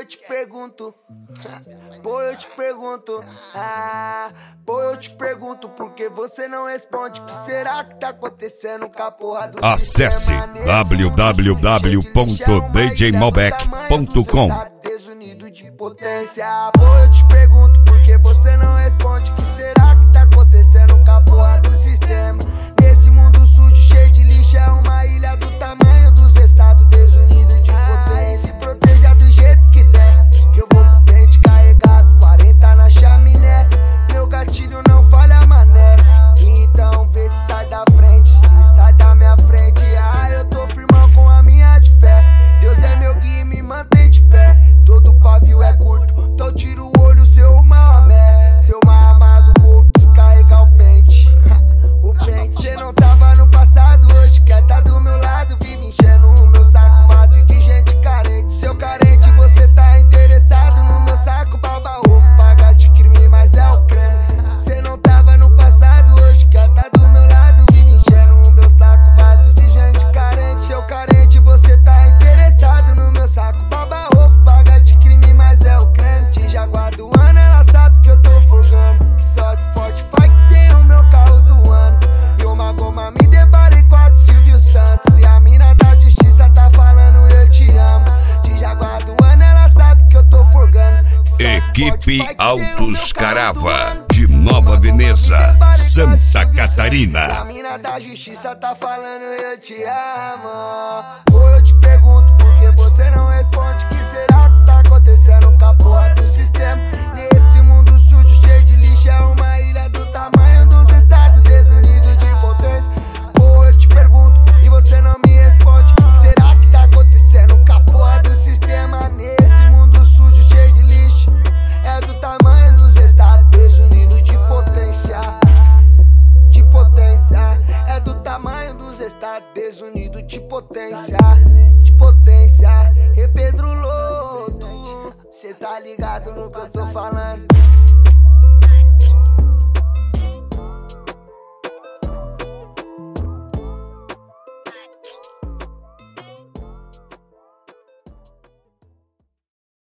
te pergunto, pô, eu te pergunto, pô, eu te pergunto, por que você não responde? O que será que tá acontecendo com a porra do Acesse www.djmalbec.com. Desunido de potência. Pô, eu te pergunto, por que você não responde? O que será que tá acontecendo com a porra do sistema? Nesse mundo sujo, cheio de lixo, é uma ilha do tamanho dos estados, desunido de potência. Se proteja do jeito que der, que eu vou com o pente carregado, 40 na chaminé. Meu gatilho não falha, mané. Então vê se sai da frente, se sai da minha frente. Eu tô firmão com a minha de fé. Deus é meu guia e me mantém de pé. Todo pavio é curto, então tira o olho, seu Maomé. Seu mal amado, vou descarregar o pente. O pente, cê não tava no passado, hoje quer tá do meu lado. Vive enchendo o meu saco vazio de gente carente. Seu carente, você tá interessado no meu saco, baba ovo, paga de crime, mas é o creme. Cê não tava no passado, hoje quer tá do meu lado. Vive enchendo o meu saco vazio de gente carente. Seu carente, você tá interessado no meu saco, baba ovo, paga de crime, mas é o creme. De Jaguaruana, ela sabe que eu tô folgando, que só Spotify que tem o meu carro do ano. E uma goma me deparei com a do Silvio Santos, e a mina da justiça tá falando eu te amo. De Jaguaruana, ela sabe que eu tô folgando, que só Equipe Spotify que tem o meu Autos carro do Carava, ano. de Nova Veneza, Santa Catarina. A mina da justiça tá falando eu te amo. Ou eu te pergunto, por que você não responde? O que será que tá acontecendo com a porra do sistema? Nesse mundo sujo, cheio de lixo, é uma ilha do tamanho dos estados, desunidos de potência. Ou eu te pergunto e você não me responde. O que será que tá acontecendo com a porra do sistema? Nesse mundo sujo, cheio de lixo, é do tamanho dos estados, desunidos de potência. De potência, é do tamanho dos estados, desunido de potência. De potência, e Pedro Loto, cê tá ligado no que eu tô falando.